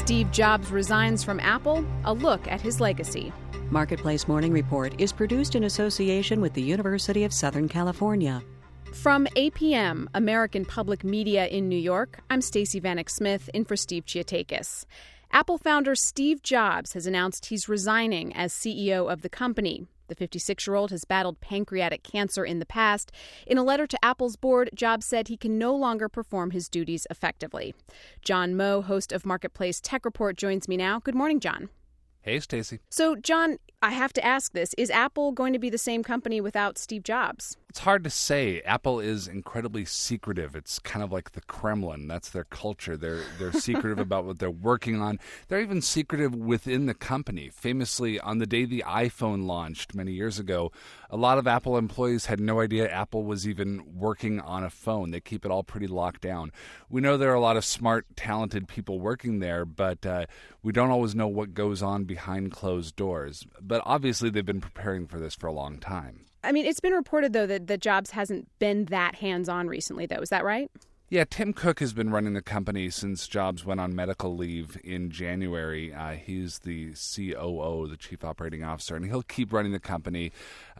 Steve Jobs resigns from Apple, a look at his legacy. Marketplace Morning Report is produced in association with the University of Southern California. From APM, American Public Media in New York, I'm Stacey Vanek Smith, in for Steve Chiotakis. Apple founder Steve Jobs has announced he's resigning as CEO of the company. The 56-year-old has battled pancreatic cancer in the past. In a letter to Apple's board, Jobs said he can no longer perform his duties effectively. John Moe, host of Marketplace Tech Report, joins me now. Good morning, John. Hey, Stacey. So, John, I have to ask this. Is Apple going to be the same company without Steve Jobs? It's hard to say. Apple is incredibly secretive. It's kind of like the Kremlin. That's their culture. They're secretive about what they're working on. They're even secretive within the company. Famously, on the day the iPhone launched many years ago, a lot of Apple employees had no idea Apple was even working on a phone. They keep it all pretty locked down. We know there are a lot of smart, talented people working there, but we don't always know what goes on behind closed doors. But obviously, they've been preparing for this for a long time. I mean, it's been reported, though, that Jobs hasn't been that hands-on recently, though. Is that right? Yeah, Tim Cook has been running the company since Jobs went on medical leave in January. He's the COO, the Chief Operating Officer, and he'll keep running the company.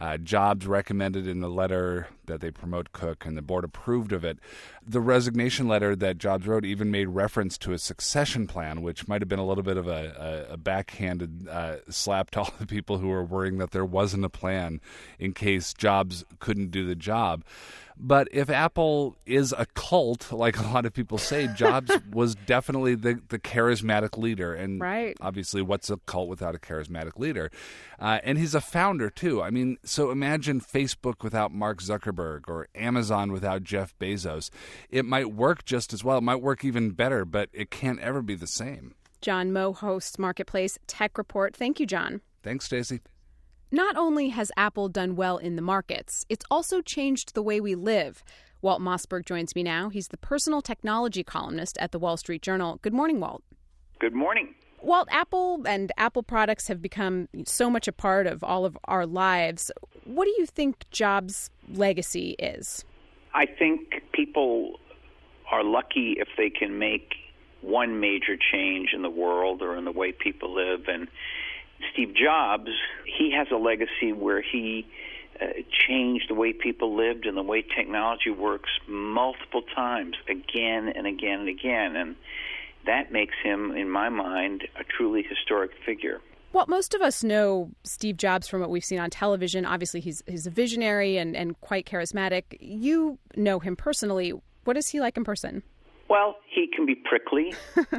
Jobs recommended in the letter that they promote Cook, and the board approved of it. The resignation letter that Jobs wrote even made reference to a succession plan, which might have been a little bit of a backhanded slap to all the people who were worrying that there wasn't a plan in case Jobs couldn't do the job. But if Apple is a cult, like a lot of people say, Jobs was definitely the charismatic leader. And right. Obviously, what's a cult without a charismatic leader? And he's a founder, too. I mean, so imagine Facebook without Mark Zuckerberg or Amazon without Jeff Bezos. It might work just as well. It might work even better, but it can't ever be the same. John Moe hosts Marketplace Tech Report. Thank you, John. Thanks, Stacey. Not only has Apple done well in the markets, it's also changed the way we live. Walt Mossberg joins me now. He's the personal technology columnist at the Wall Street Journal. Good morning, Walt. Good morning. Walt, Apple and Apple products have become so much a part of all of our lives. What do you think Jobs' legacy is? I think people are lucky if they can make one major change in the world or in the way people live. And Steve Jobs, he has a legacy where he changed the way people lived and the way technology works multiple times, again and again and again. And that makes him, in my mind, a truly historic figure. Well, most of us know Steve Jobs from what we've seen on television. Obviously, he's a visionary and quite charismatic. You know him personally. What is he like in person? Well, he can be prickly.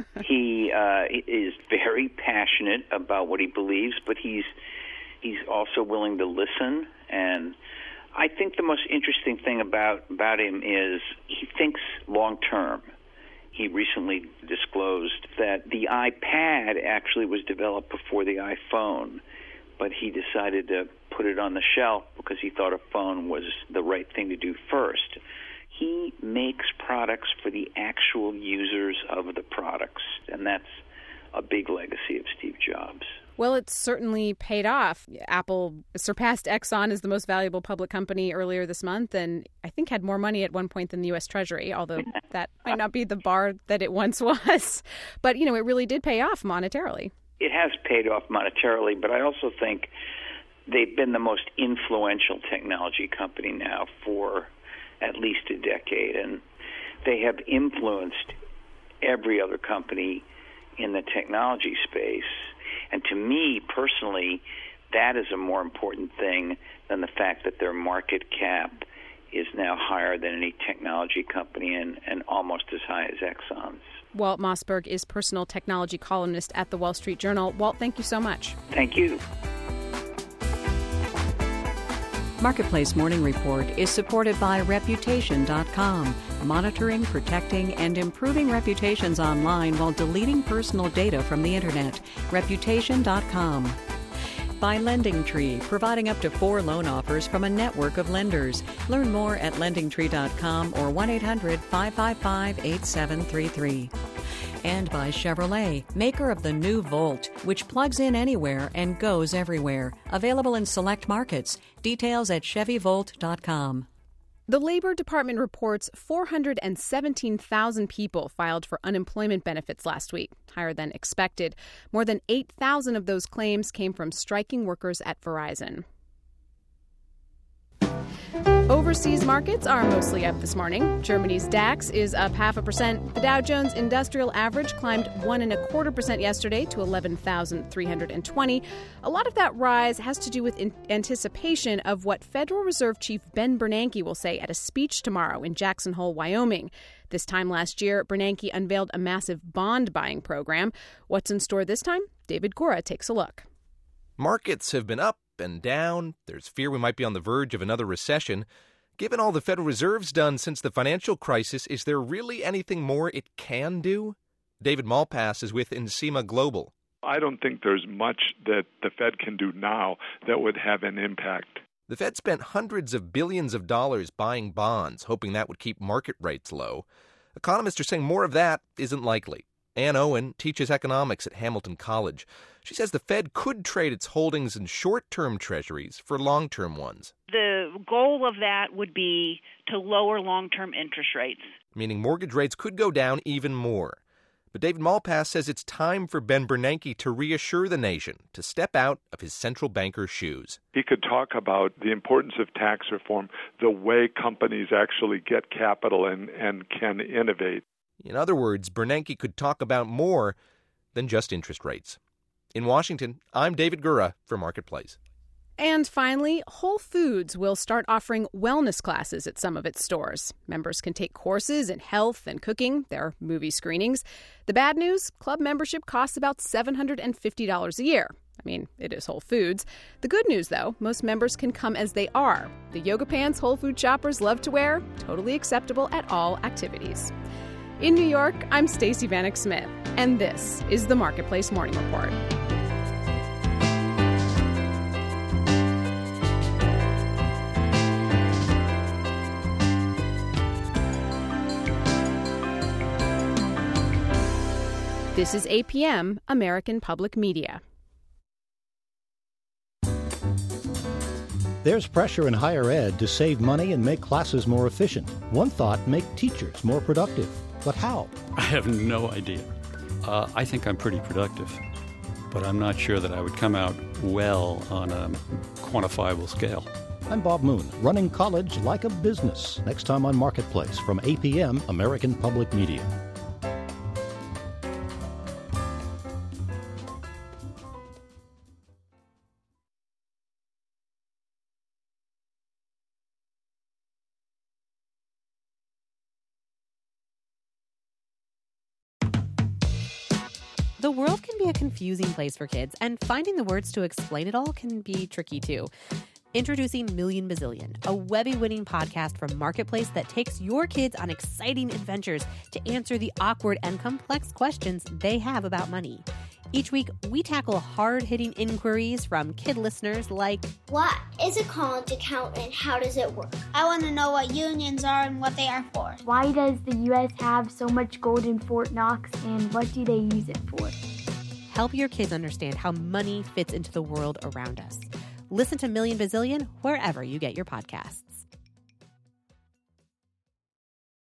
He is very passionate about what he believes, but he's also willing to listen. And I think the most interesting thing about him is he thinks long term. He recently disclosed that the iPad actually was developed before the iPhone, but he decided to put it on the shelf because he thought a phone was the right thing to do first. He makes products for the actual users of the products, and that's a big legacy of Steve Jobs. Well, it's certainly paid off. Apple surpassed Exxon as the most valuable public company earlier this month, and I think had more money at one point than the U.S. Treasury, although that might not be the bar that it once was. But, it really did pay off monetarily. It has paid off monetarily, but I also think they've been the most influential technology company now for at least a decade, and they have influenced every other company in the technology space. And to me, personally, that is a more important thing than the fact that their market cap is now higher than any technology company and almost as high as Exxon's. Walt Mossberg is personal technology columnist at the Wall Street Journal. Walt, thank you so much. Thank you. Marketplace Morning Report is supported by Reputation.com, monitoring, protecting, and improving reputations online while deleting personal data from the Internet. Reputation.com. By LendingTree, providing up to 4 loan offers from a network of lenders. Learn more at LendingTree.com or 1-800-555-8733. And by Chevrolet, maker of the new Volt, which plugs in anywhere and goes everywhere. Available in select markets. Details at ChevyVolt.com. The Labor Department reports 417,000 people filed for unemployment benefits last week, higher than expected. More than 8,000 of those claims came from striking workers at Verizon. Overseas markets are mostly up this morning. Germany's DAX is up 0.5%. The Dow Jones Industrial Average climbed 1.25% yesterday to 11,320. A lot of that rise has to do with anticipation of what Federal Reserve Chief Ben Bernanke will say at a speech tomorrow in Jackson Hole, Wyoming. This time last year, Bernanke unveiled a massive bond buying program. What's in store this time? David Gura takes a look. Markets have been up and down. There's fear we might be on the verge of another recession. Given all the Federal Reserve's done since the financial crisis, is there really anything more it can do? David Malpass is with Encima Global. I don't think there's much that the Fed can do now that would have an impact. The Fed spent hundreds of billions of dollars buying bonds, hoping that would keep market rates low. Economists are saying more of that isn't likely. Ann Owen teaches economics at Hamilton College. She says the Fed could trade its holdings in short-term treasuries for long-term ones. The goal of that would be to lower long-term interest rates. Meaning mortgage rates could go down even more. But David Malpass says it's time for Ben Bernanke to reassure the nation, to step out of his central banker's shoes. He could talk about the importance of tax reform, the way companies actually get capital and can innovate. In other words, Bernanke could talk about more than just interest rates. In Washington, I'm David Gura for Marketplace. And finally, Whole Foods will start offering wellness classes at some of its stores. Members can take courses in health and cooking. There are movie screenings. The bad news, club membership costs about $750 a year. I mean, it is Whole Foods. The good news, though, most members can come as they are. The yoga pants Whole Food shoppers love to wear, totally acceptable at all activities. In New York, I'm Stacey Vanek Smith, and this is the Marketplace Morning Report. This is APM, American Public Media. There's pressure in higher ed to save money and make classes more efficient. One thought, make teachers more productive. But how? I have no idea. I think I'm pretty productive, but I'm not sure that I would come out well on a quantifiable scale. I'm Bob Moon, running college like a business. Next time on Marketplace from APM, American Public Media. The world can be a confusing place for kids, and finding the words to explain it all can be tricky too. Introducing Million Bazillion, a Webby-winning podcast from Marketplace that takes your kids on exciting adventures to answer the awkward and complex questions they have about money. Each week, we tackle hard-hitting inquiries from kid listeners like, what is a college account and how does it work? I want to know what unions are and what they are for. Why does the U.S. have so much gold in Fort Knox and what do they use it for? Help your kids understand how money fits into the world around us. Listen to Million Bazillion wherever you get your podcasts.